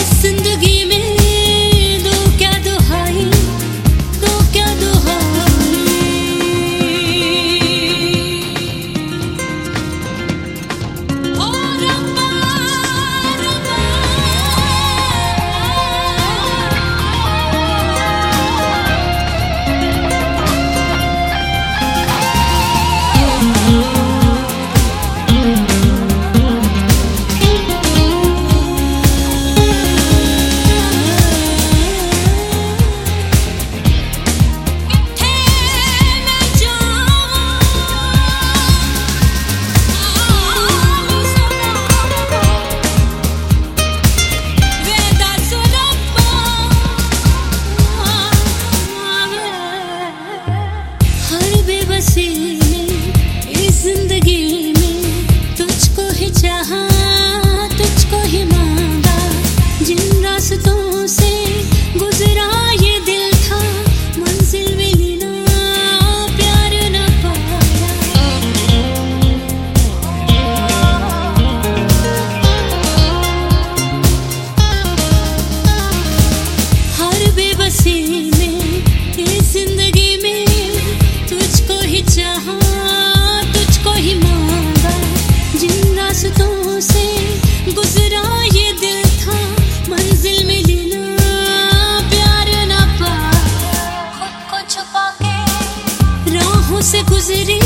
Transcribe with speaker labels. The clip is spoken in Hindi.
Speaker 1: जिंदगी में दो क्या दुहाई, दो क्या दुहाई। ओ रब्बा रब्बा, जिंदगी में तुझको ही चाहा, तुझको ही मांगा। जिन रास्तों से गुजरा ये दिल था, मंजिल मिली ना, प्यार न पाया। हर बेबसी में इस जिंदगी में तुझको ही चाहा, ही मांगा। जिन रास्तों से गुजरा ये दिल था, मंजिल मिली ना, प्यार ना पाया। खुद को छुपा के राहों से गुजरी